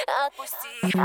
Отпусти.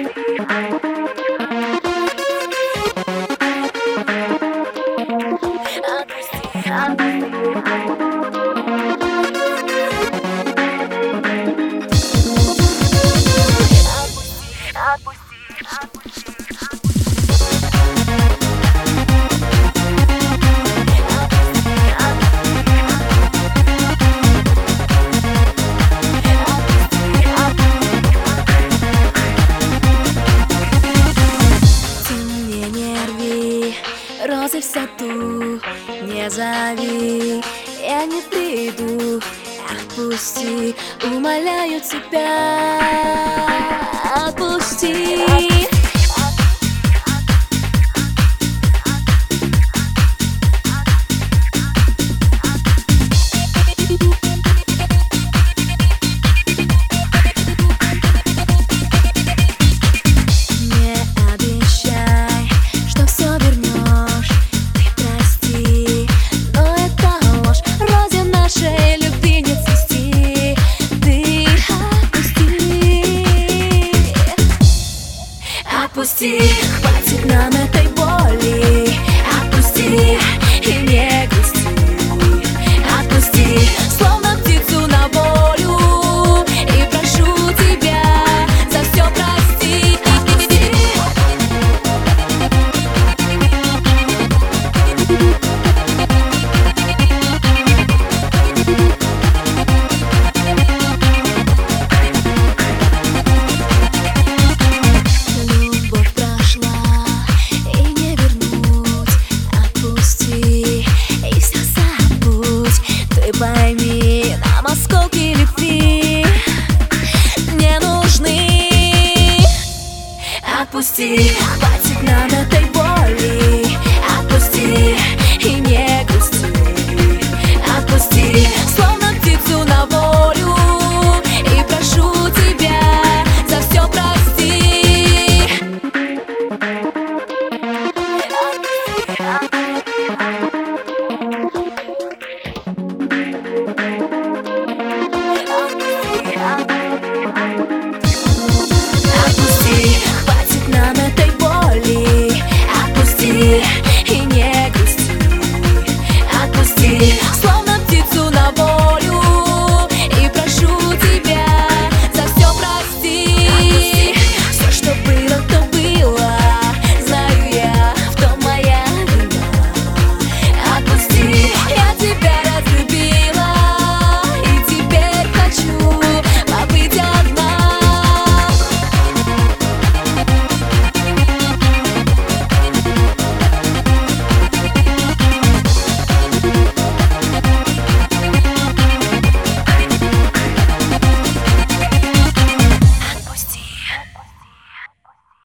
Розы в саду, не зови, я не приду. Отпусти, умоляю тебя, отпусти. Отпусти, хватит нам этой боли. Отпусти и не грусти. Отпусти, словно птицу на волю. И прошу тебя за все прости. Пойми, нам осколки любви не нужны. Отпусти, хватит нам